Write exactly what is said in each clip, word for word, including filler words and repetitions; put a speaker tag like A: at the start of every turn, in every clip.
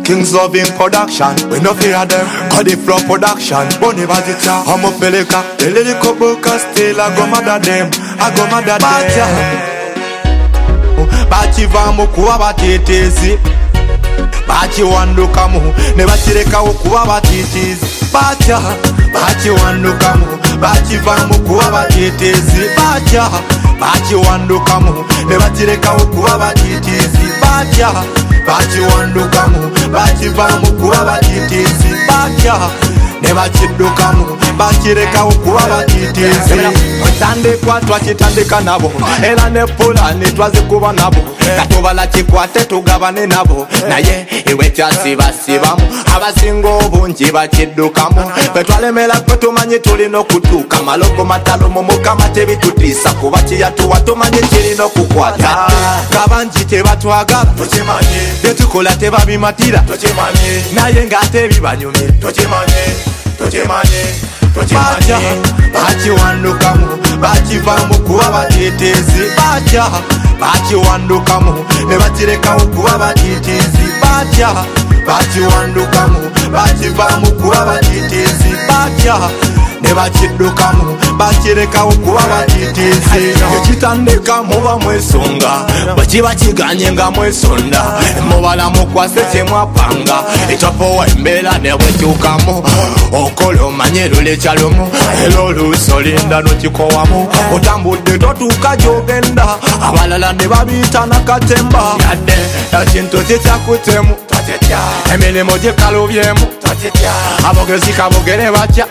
A: Kings Loving Production, we no fear them. Cause the flow production, Bonnie Vagita, I'm a peleka. The lyrical book still I go mad at them, I go mad at them. Bachi vamu kuwa batitezi, bachi wandukamu, nebatireka okuwa batitizi. Bacha, bachi wandukamu, bachi vamu kuwa batitezi. Bacha, bachi wandukamu, nebatireka okuwa batitizi. Bacha, bachi wandukamu, bachi vamu kuwa batitizi. Bacha, nebachidukamu, bachireka okuwa batitizi. Otandikwa twakitandika nabo, era ne pulani twazikuba nabo. Katubala kikwate tugabane nabo, naye iwe kyasibasibamu. Abasinga obungi bakidukamu, ffe twalemera kwe tumanyi tulina okutuuka. Malogo matalo mu Mukama tebitutiisa, kuba kiyatuwa tumanyi kirina okukwata. Kabangi tebatwagala tukimanyi, byetukola tebabimatira tukimanyi, naye ng'ate bibanyumye tukimanyi, tukimanyi. Bacha, bachi wandukamu, bachi vamu kuwa batitezi. Bacha, bachi wandukamu, nebatireka okuwa batitezi. Bacha, bachi wandukamu, bachi vamu kuwa batitezi. Bacha, nebachidukamu, bachireka okuwa batitizi. Ekitandika muba mwesonga, bwekiba kiganye nga mwesonda. Mubala mukwase kyemwapanga, etopowa embeera ne bwekyukamu. Okola omanye lulecha lumu, era oluusi olinda n'okikowamu. Otambudde totuuka gy'ogenda, abalala ne babiyita nakatemba. Yadde ekintu kikyakutemu, emirimu gikalubyemu, abogezi kabogere batya.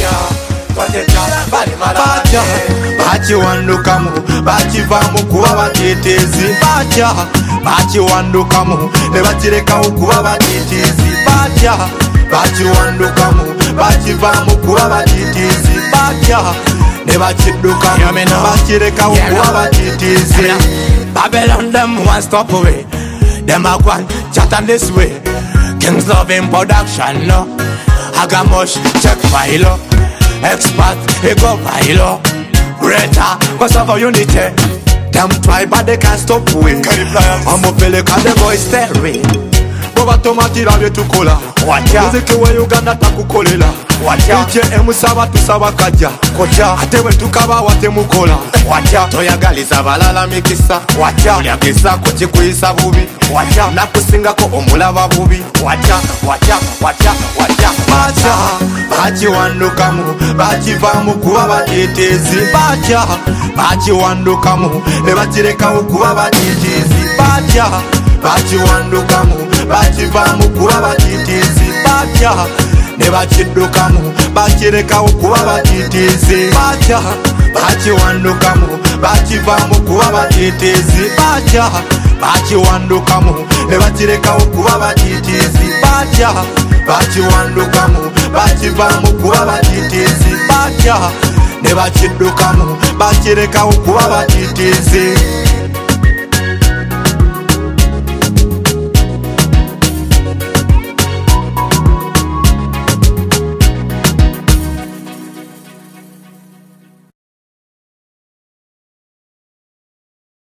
A: Bacha, bachi wandukamu, bachi vamu kuwa batitezi. Bacha, bachi wandukamu, nebatireka okuwa batitezi. Bacha, bachi wandukamu, bachi vamu kuwa batitezi. Bacha, nebachidukamu, bachireka okuwa batitezi. Babylon them one stop away, them a one chat on this way. Kings Loving Production, no. Agamosh, check file. Expert, he go viral. Greater, cause of our unity. Them try but they can't stop we. I'm a feel like the boys staring. Baba tomatira byetukola. Muziki wa Uganda takukolela. Ije emusaba tusaba kajja. Ate bwe tukaba watemukola. Toyagaliza balala mikisa. Olyagisa ku kikuyisa bubi. Nakusingako omulaba bubi. Bacha, bachi wandukamu, bachi vamu kuwa batitezi. Bacha, bachi wandukamu, nebatireka okuwa batitezi. Bacha, bachi wandukamu, bachi vamu kuwa batitezi. Bacha, nebachidukamu, bachireka okuwa batitezi. Bacha, bachi wandukamu, bachi vamu kuwa batitezi. Bacha, bachi wandukamu, nebatireka okuwa batitezi. Bacha, bachi wandukamu, bachi vamu kuwa batitezi. Bacha, nebachidukamu, bachireka okuwa batitezi.